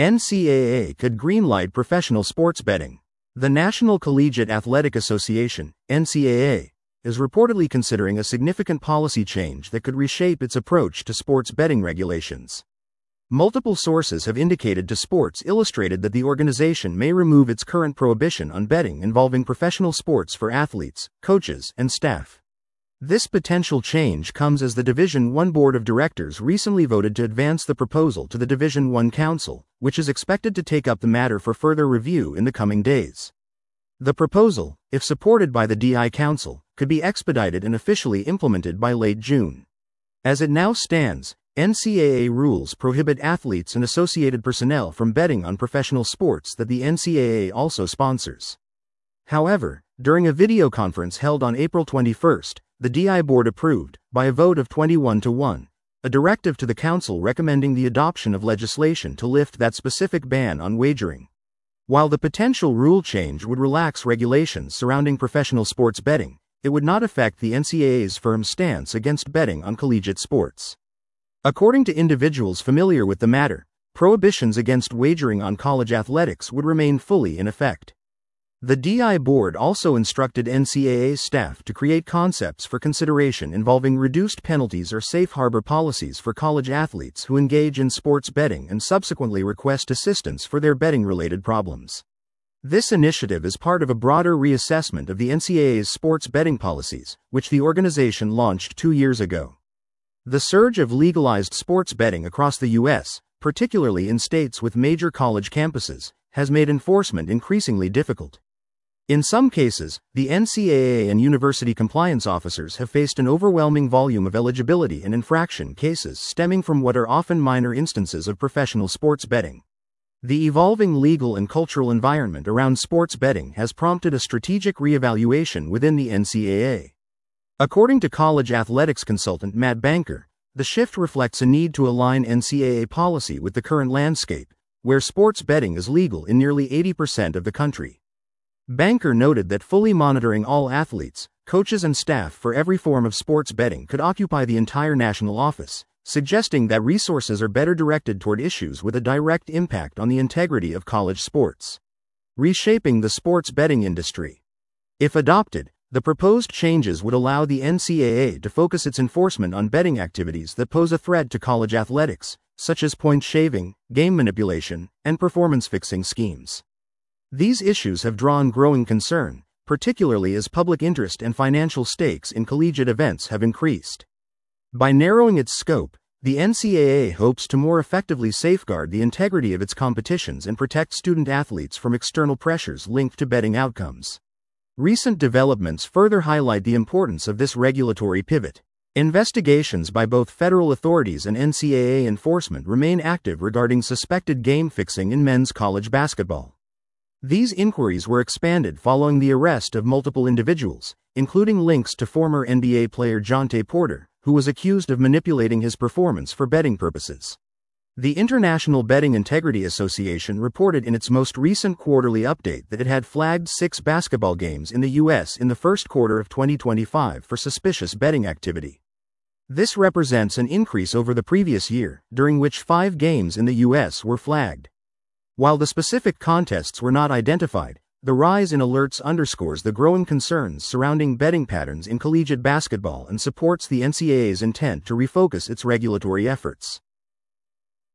NCAA could greenlight professional sports betting. The National Collegiate Athletic Association, NCAA, is reportedly considering a significant policy change that could reshape its approach to sports betting regulations. Multiple sources have indicated to Sports Illustrated that the organization may remove its current prohibition on betting involving professional sports for athletes, coaches, and staff. This potential change comes as the Division I Board of Directors recently voted to advance the proposal to the Division I Council, which is expected to take up the matter for further review in the coming days. The proposal, if supported by the DI Council, could be expedited and officially implemented by late June. As it now stands, NCAA rules prohibit athletes and associated personnel from betting on professional sports that the NCAA also sponsors. However, during a video conference held on April 21, the DI board approved, by a vote of 21-1, a directive to the council recommending the adoption of legislation to lift that specific ban on wagering. While the potential rule change would relax regulations surrounding professional sports betting, it would not affect the NCAA's firm stance against betting on collegiate sports. According to individuals familiar with the matter, prohibitions against wagering on college athletics would remain fully in effect. The DI board also instructed NCAA staff to create concepts for consideration involving reduced penalties or safe harbor policies for college athletes who engage in sports betting and subsequently request assistance for their betting-related problems. This initiative is part of a broader reassessment of the NCAA's sports betting policies, which the organization launched 2 years ago. The surge of legalized sports betting across the U.S., particularly in states with major college campuses, has made enforcement increasingly difficult. In some cases, the NCAA and university compliance officers have faced an overwhelming volume of eligibility and infraction cases stemming from what are often minor instances of professional sports betting. The evolving legal and cultural environment around sports betting has prompted a strategic reevaluation within the NCAA. According to college athletics consultant Matt Banker, the shift reflects a need to align NCAA policy with the current landscape, where sports betting is legal in nearly 80% of the country. Banker noted that fully monitoring all athletes, coaches and staff for every form of sports betting could occupy the entire national office, suggesting that resources are better directed toward issues with a direct impact on the integrity of college sports. Reshaping the sports betting industry. If adopted, the proposed changes would allow the NCAA to focus its enforcement on betting activities that pose a threat to college athletics, such as point shaving, game manipulation, and performance-fixing schemes. These issues have drawn growing concern, particularly as public interest and financial stakes in collegiate events have increased. By narrowing its scope, the NCAA hopes to more effectively safeguard the integrity of its competitions and protect student athletes from external pressures linked to betting outcomes. Recent developments further highlight the importance of this regulatory pivot. Investigations by both federal authorities and NCAA enforcement remain active regarding suspected game fixing in men's college basketball. These inquiries were expanded following the arrest of multiple individuals, including links to former NBA player Jontay Porter, who was accused of manipulating his performance for betting purposes. The International Betting Integrity Association reported in its most recent quarterly update that it had flagged 6 basketball games in the U.S. in the first quarter of 2025 for suspicious betting activity. This represents an increase over the previous year, during which 5 games in the U.S. were flagged. While the specific contests were not identified, the rise in alerts underscores the growing concerns surrounding betting patterns in collegiate basketball and supports the NCAA's intent to refocus its regulatory efforts.